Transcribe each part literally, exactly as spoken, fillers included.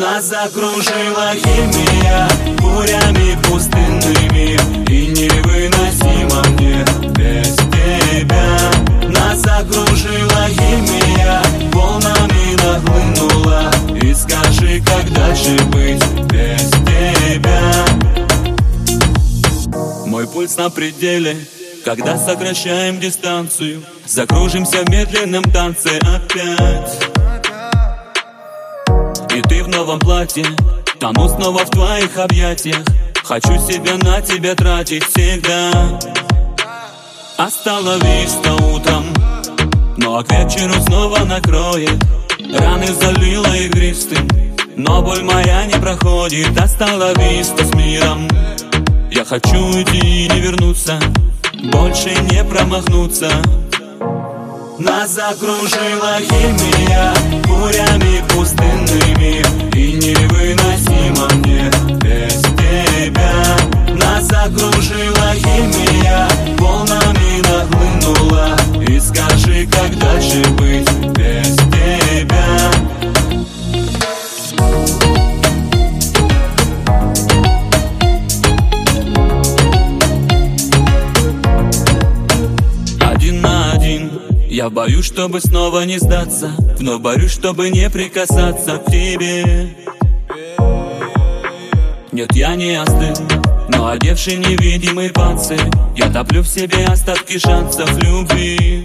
Нас закружила химия бурями пустынными, и невыносимо мне без тебя. Нас закружила химия, волнами нахлынула, и скажи, как дальше быть без тебя. Мой пульс на пределе, когда сокращаем дистанцию, закружимся в медленном танце опять. И ты в новом платье, тону снова в твоих объятиях. Хочу себя на тебя тратить всегда. Остановись утром, но а к вечеру снова накроет. Раны залила игристым, но боль моя не проходит. Остановись с миром, я хочу уйти и не вернуться, больше не промахнуться. Нас закружила химия бурями пустынными, и невыносимо мне без тебя. Нас закружила химия, волнами нахлынула, и скажи, как дальше быть без тебя. Один на один я боюсь, чтобы снова не сдаться, вновь борюсь, чтобы не прикасаться к тебе. Нет, я не остыл, но одевший невидимый панцирь, я топлю в себе остатки шансов любви.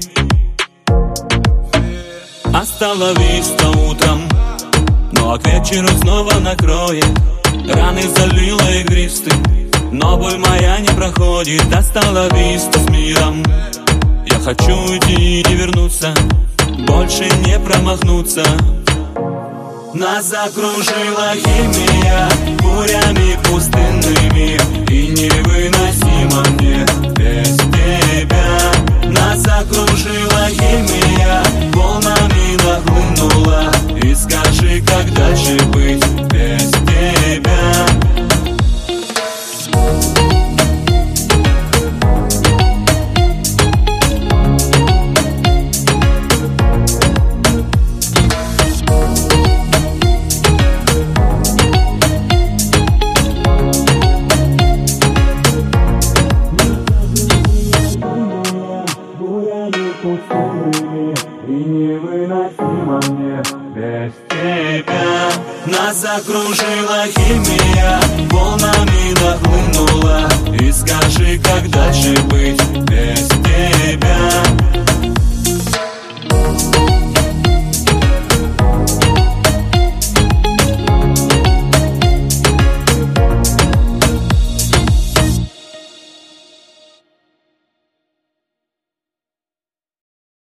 Остановись-то утром, но а к вечеру снова накроет. Раны залила игристым, но боль моя не проходит. Остановись-то с миром, я хочу уйти и не вернуться, больше не промахнуться. Нас закружила химия бурями пустынными, и невыносимо мне без тебя. Нас закружила химия, волнами нахлынула, и скажи, как дальше быть без тебя. И невыносимо мне без тебя. Нас закружила химия, волнами нахлынула, и скажи, как дальше быть без